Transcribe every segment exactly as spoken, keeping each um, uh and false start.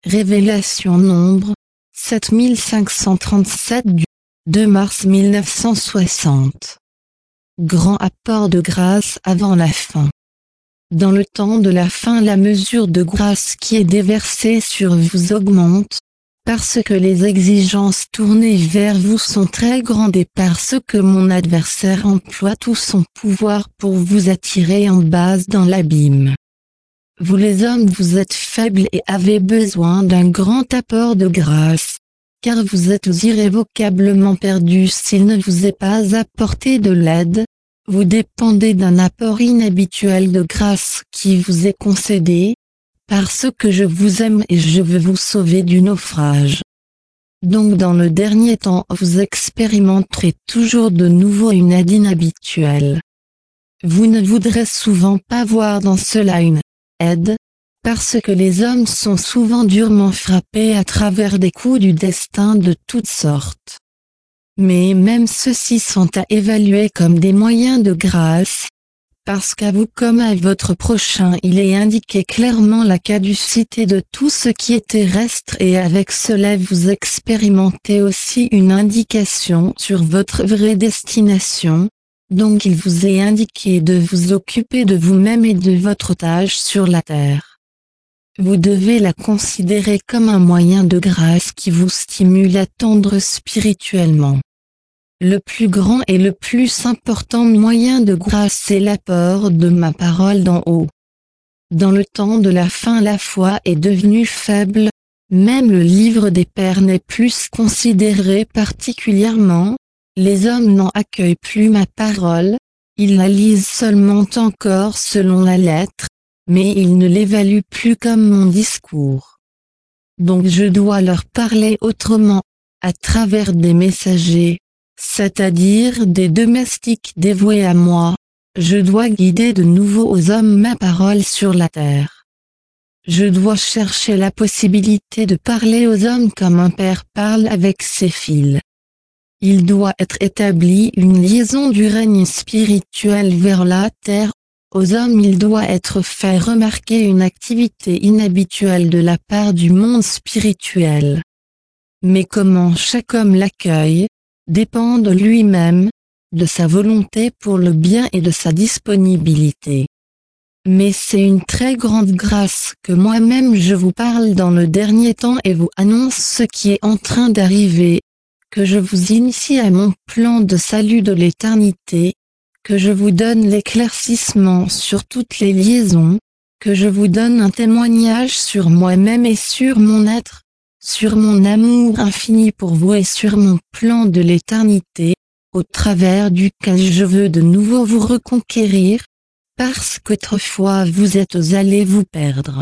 Révélation nombre sept mille cinq cent trente-sept du deux mars mille neuf cent soixante. Grand apport de grâce avant la fin. Dans le temps de la fin, la mesure de grâce qui est déversée sur vous augmente, parce que les exigences tournées vers vous sont très grandes et parce que mon adversaire emploie tout son pouvoir pour vous attirer en base dans l'abîme. Vous les hommes, vous êtes faibles et avez besoin d'un grand apport de grâce, car vous êtes irrévocablement perdus s'il ne vous est pas apporté de l'aide. Vous dépendez d'un apport inhabituel de grâce qui vous est concédé, parce que je vous aime et je veux vous sauver du naufrage. Donc dans le dernier temps vous expérimenterez toujours de nouveau une aide inhabituelle. Vous ne voudrez souvent pas voir dans cela une aide, parce que les hommes sont souvent durement frappés à travers des coups du destin de toutes sortes. Mais même ceux-ci sont à évaluer comme des moyens de grâce, parce qu'à vous comme à votre prochain il est indiqué clairement la caducité de tout ce qui est terrestre, et avec cela vous expérimentez aussi une indication sur votre vraie destination. Donc il vous est indiqué de vous occuper de vous-même et de votre tâche sur la terre. Vous devez la considérer comme un moyen de grâce qui vous stimule à tendre spirituellement. Le plus grand et le plus important moyen de grâce est l'apport de ma parole d'en haut. Dans le temps de la fin, la foi est devenue faible, même le livre des pères n'est plus considéré particulièrement. Les hommes n'en accueillent plus ma parole, ils la lisent seulement encore selon la lettre, mais ils ne l'évaluent plus comme mon discours. Donc je dois leur parler autrement, à travers des messagers, c'est-à-dire des domestiques dévoués à moi. Je dois guider de nouveau aux hommes ma parole sur la terre. Je dois chercher la possibilité de parler aux hommes comme un père parle avec ses fils. Il doit être établi une liaison du règne spirituel vers la terre. Aux hommes il doit être fait remarquer une activité inhabituelle de la part du monde spirituel. Mais comment chaque homme l'accueille, dépend de lui-même, de sa volonté pour le bien et de sa disponibilité. Mais c'est une très grande grâce que moi-même je vous parle dans le dernier temps et vous annonce ce qui est en train d'arriver, que je vous initie à mon plan de salut de l'éternité, que je vous donne l'éclaircissement sur toutes les liaisons, que je vous donne un témoignage sur moi-même et sur mon être, sur mon amour infini pour vous et sur mon plan de l'éternité, au travers duquel je veux de nouveau vous reconquérir, parce qu'autrefois vous êtes allés vous perdre.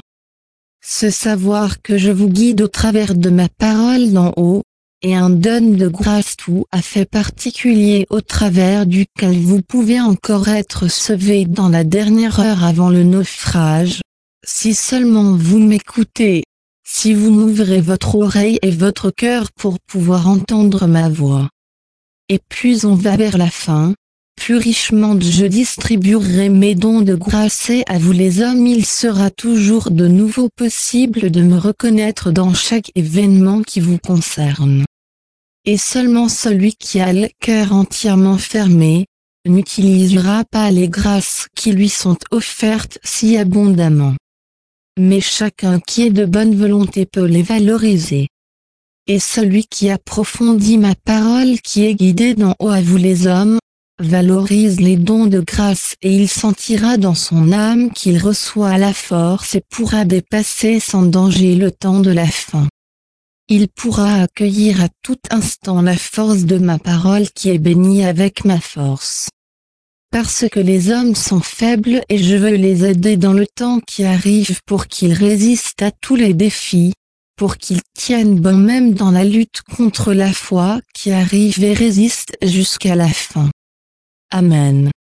Ce savoir que je vous guide au travers de ma parole d'en haut, et un don de grâce tout à fait particulier au travers duquel vous pouvez encore être sauvés dans la dernière heure avant le naufrage, si seulement vous m'écoutez, si vous m'ouvrez votre oreille et votre cœur pour pouvoir entendre ma voix. Et plus on va vers la fin, plus richement je distribuerai mes dons de grâce, et à vous les hommes il sera toujours de nouveau possible de me reconnaître dans chaque événement qui vous concerne. Et seulement celui qui a le cœur entièrement fermé, n'utilisera pas les grâces qui lui sont offertes si abondamment. Mais chacun qui est de bonne volonté peut les valoriser. Et celui qui approfondit ma parole qui est guidé d'en haut à vous les hommes, valorise les dons de grâce et il sentira dans son âme qu'il reçoit la force et pourra dépasser sans danger le temps de la fin. Il pourra accueillir à tout instant la force de ma parole qui est bénie avec ma force. Parce que les hommes sont faibles et je veux les aider dans le temps qui arrive pour qu'ils résistent à tous les défis, pour qu'ils tiennent bon même dans la lutte contre la foi qui arrive et résiste jusqu'à la fin. Amen.